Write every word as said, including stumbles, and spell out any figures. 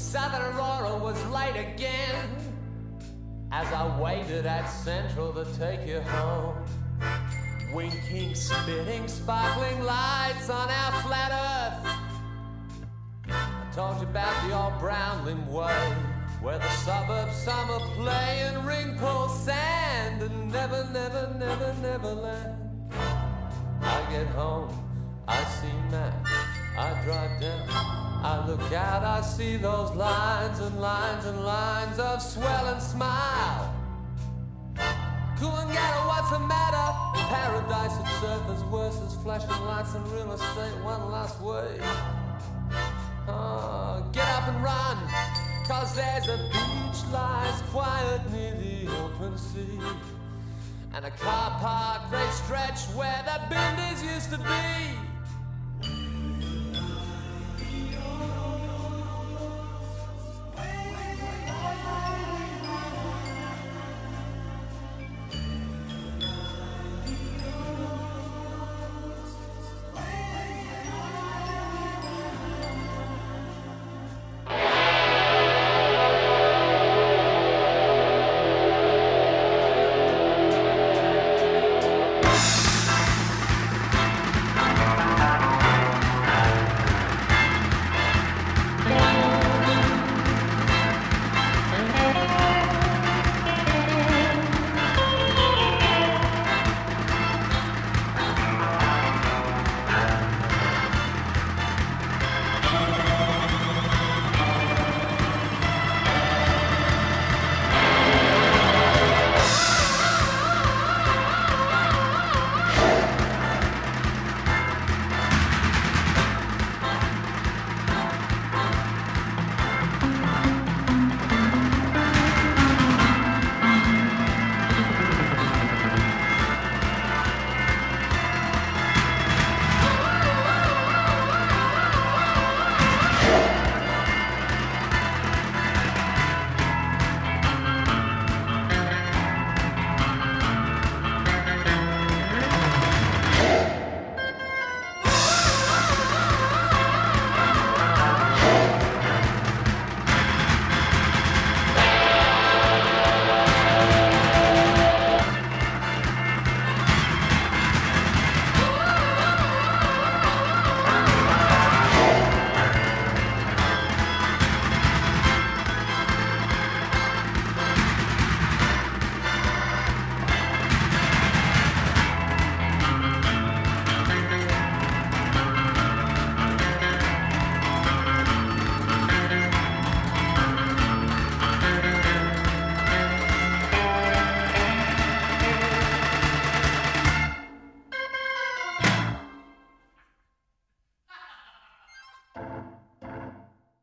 Southern Aurora was late again as I waited at Central to take you home. Winking, spitting, sparkling lights on our flat earth. I told you about the old Brownland way, where the suburbs summer play and ring pull sand and never, never, never, never land. I get home, I see Matt, I drive down, I look out, I see those lines and lines and lines of swell and smile. Coolangatta, what's the matter? Paradise at surface versus flashing lights and real estate, one last wave. Oh, get up and run, cause there's a beach lies quiet near the open sea, and a car park they stretch where the binders used to be.